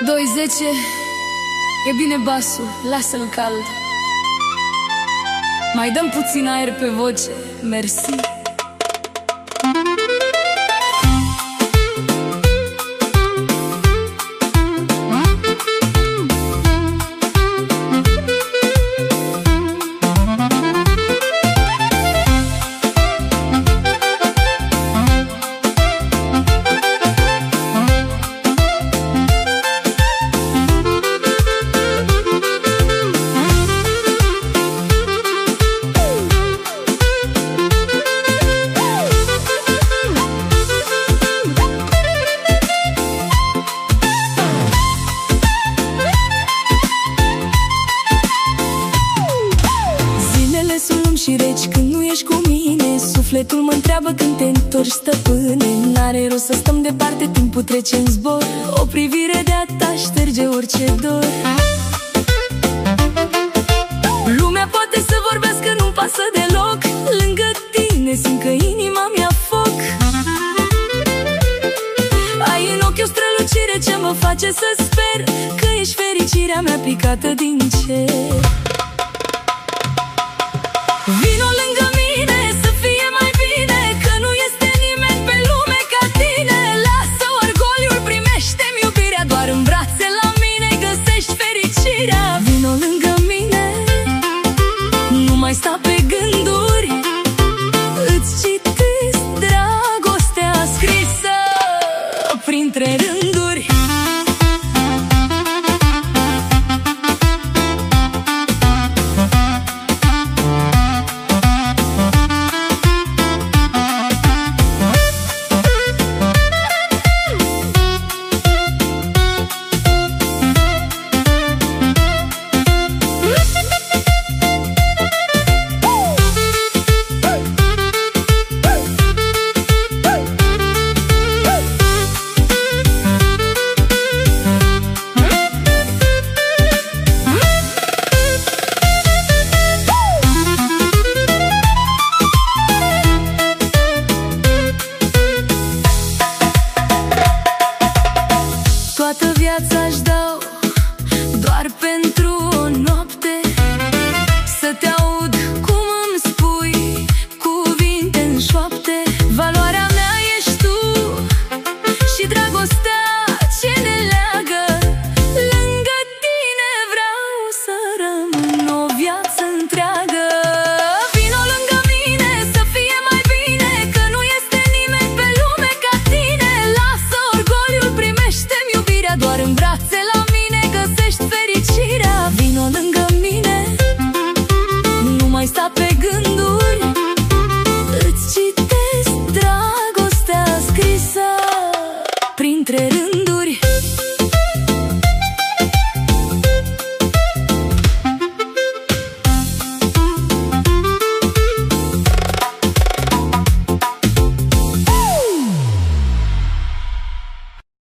2-10. E bine basul, lasă-l cald. Mai dăm puțin aer pe voce, mersi. Și reci când nu ești cu mine. Sufletul mă întreabă când te întorci, stăpâne. N-are rost să stăm departe, timpul trece în zbor. O privire de-a ta șterge orice dor. Lumea poate să vorbească, nu-mi pasă deloc. Lângă tine simt că inima mi-a foc. Ai în ochi o strălucire ce mă face să sper că ești fericirea mea picată din cer. Vino lângă mine să fie mai bine, că nu este nimeni pe lume ca tine. Lasă orgoliul, primește-mi iubirea, doar în brațe la mine găsești fericirea. Vino lângă mine, nu mai sta pe gânduri, îți citesc dragostea scrisă printre rânduri. Toată viața-și dau doar pentru o noapte, să te aud cum îmi spui cuvinte în șoapte. Valoarea mea ești tu și dragostea ce ne leagă. Lângă tine vreau să rămân o viață întreagă. Vino lângă mine să fie mai bine, că nu este nimeni pe lume ca tine. Lasă orgoliul, primește-mi iubirea, doar în brațe la mine găsești fericirea. Vino lângă mine, nu mai sta pe gânduri, îți citesc dragostea scrisă printre rânduri.